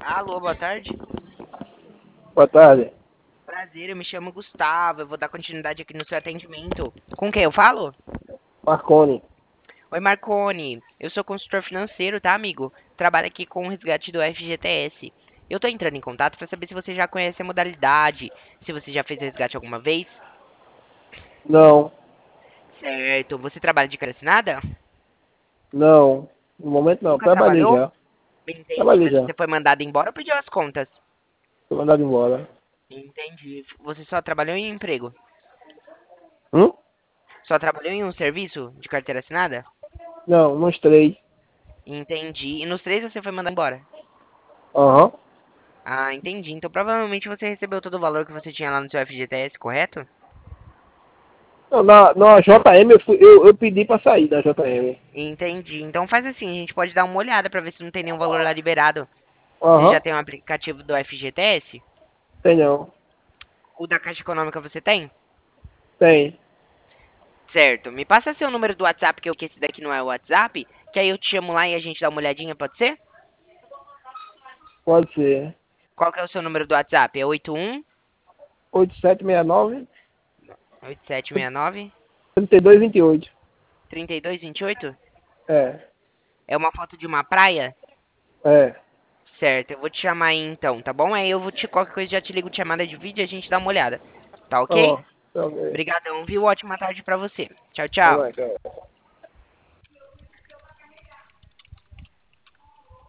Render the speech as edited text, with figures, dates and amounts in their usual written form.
Alô, boa tarde. Boa tarde. Prazer, eu me chamo Gustavo. Eu vou dar continuidade aqui no seu atendimento. Com quem eu falo? Marconi. Oi, Marcone. Eu sou consultor financeiro, tá, amigo? Trabalho aqui com o resgate do FGTS. Eu tô entrando em contato para saber se você já conhece a modalidade, se você já fez resgate alguma vez. Não, Certo. Você trabalha de carteira assinada? não. No momento não. Nunca Trabalhei trabalhou? já. Entendi, Trabalhei mas já. você foi mandado embora ou pediu as contas? Fui mandado embora. Entendi. Você só trabalhou em emprego? Hum? Só trabalhou em um serviço de carteira assinada? Não, nos três. Entendi. E nos três você foi mandado embora? Aham. Ah, entendi. Então provavelmente você recebeu todo o valor que você tinha lá no seu FGTS, correto? Não, na JM eu pedi pra sair da JM. Entendi. Então faz assim, a gente pode dar uma olhada pra ver se não tem nenhum valor lá liberado. Você já Aham. tem um aplicativo do FGTS? Tem não. O da Caixa Econômica você tem? Tem. Certo. Me passa seu número do WhatsApp, que esse daqui não é o WhatsApp, que aí eu te chamo lá e a gente dá uma olhadinha, pode ser? Pode ser. Qual que é o seu número do WhatsApp? É 81 8769 8769 3228. 3228? É. É uma foto de uma praia? É. Certo, eu vou te chamar aí então, tá bom? Aí eu vou te qualquer coisa já te ligo de chamada de vídeo e a gente dá uma olhada. Tá Tá ok? bom. Tá bem. Obrigadão, viu? Ótima tarde pra você. Tchau, Tá tchau. bem, tchau.